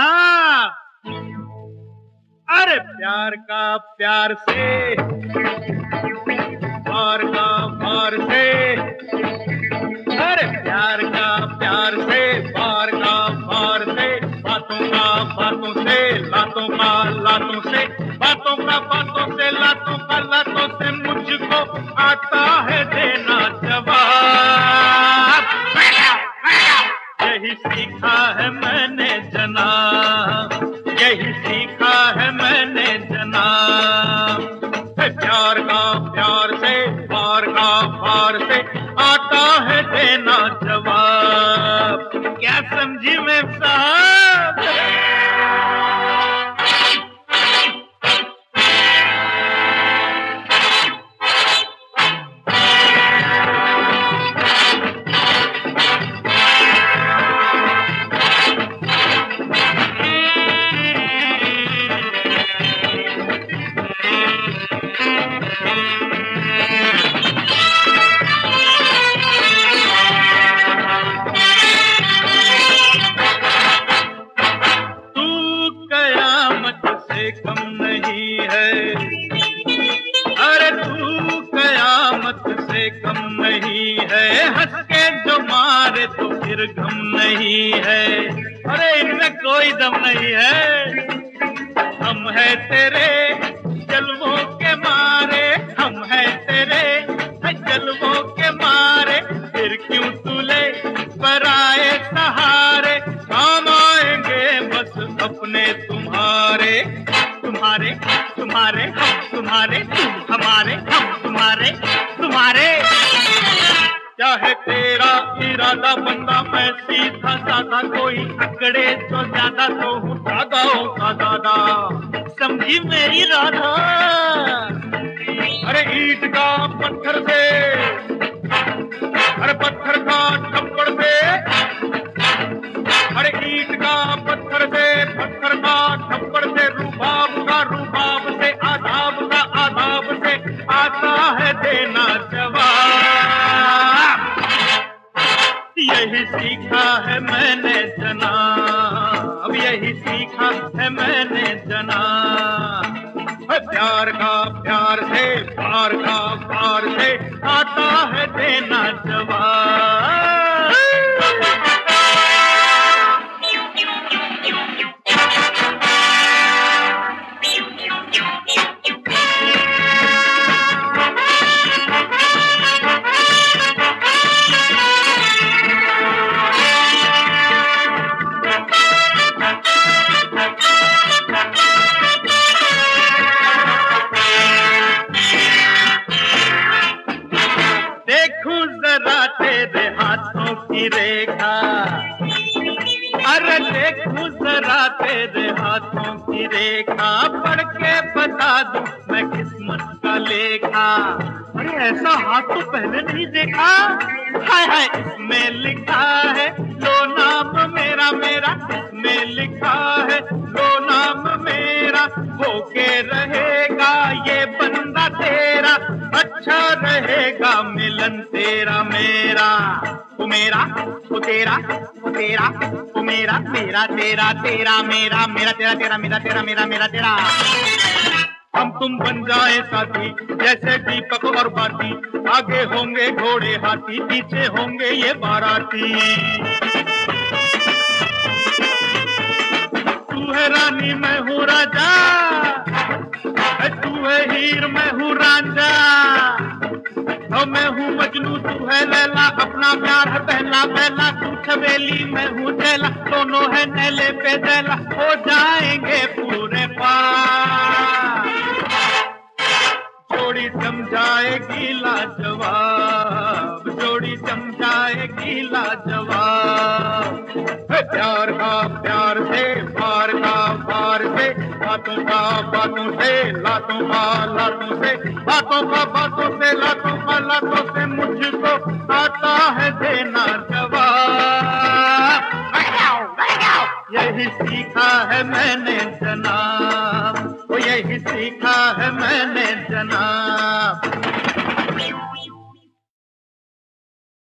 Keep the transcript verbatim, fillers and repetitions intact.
हाँ, अरे प्यार का प्यार से, प्यार का प्यार से, अरे प्यार का प्यार से, प्यार का प्यार से, बातों का बातों से, लातों का लातों से, बातों का बातों से, लातों का लातों से मुझको आता है देना जवाब। यही सीखा है मैंने जनाब, यही सीखा है मैंने जनाब। प्यार का प्यार से, प्यार का प्यार से आता है देना जवाब। क्या समझी मैं साहब? कम नहीं है, अरे तू कयामत से कम नहीं है, हंस के जो मारे तो फिर गम नहीं है, अरे इनमें कोई दम नहीं है। हम है तेरे जलवों के मारे, हम है तेरे जलवों के मारे, फिर क्यों तुले पराए सहारे, काम आएंगे बस अपने तुम्हारे, तुम्हारे तुम्हारे हम तुम्हारे, तुम हमारे हम तुम्हारे तुम्हारे। चाहे तेरा इरादा बंदा मैं सीधा साधा, कोई अकड़े तो ज्यादा तो हूँ दादाओं का दादा, समझी मेरी राधा। अरे ईंट का पत्थर से, अरे पत्थर का थप्पड़ से, अरे ईंट का पत्थर से, पत्थर का थप्पड़ से, रूबाब का रूबाब से, आदाब का आदाब से आता है देना जवाब। यही सीखा है मैंने जनाब, यही सीखा है मैंने जनाब। प्यार का प्यार से, प्यार का प्यार से आता है देना जवाब। तेरे हाथों की रेखा, अरे देखूं जरा तेरे हाथों की रेखा, पढ़ के बता दूं मैं किस्मत का लेखा। अरे ऐसा हाथ तो पहले नहीं देखा, हाय हाय इसमें लिखा है लो नाम मेरा मेरा, इसमें लिखा है लो नाम मेरा, होके रहेगा ये बंदा तेरा, अच्छा रहेगा मिलन तेरा मेरा। तू मेरा तू तेरा तू तेरा तू मेरा, मेरा तेरा तेरा मेरा, मेरा तेरा तेरा मेरा तेरा मेरा मेरा तेरा। हम तुम बन जाए साथी जैसे दीपक और बाती, आगे होंगे घोड़े हाथी, पीछे होंगे ये बाराती। तू है रानी मैं हूँ राजा, तू है हीर मैं हूँ रांझा, मैं हूँ मजनू तू है लैला, अपना प्यार है पहला पहला, तू छबेली मैं हूँ चैला, दोनों है नैले पे दैला, हो जाएंगे पूरे पार। जोड़ी जम जाएगी लाजवाब, जोड़ी जम जाएगी लाजवाब। प्यार का प्यार से, प्यार का प्यार से, बातों का बातों से, लातों का लातों से, बातों का बातों से, लातों का लातों से मुझको आता है देना जवाब। यही सीखा है मैंने जनाब, वो यही सीखा है मैंने जनाब।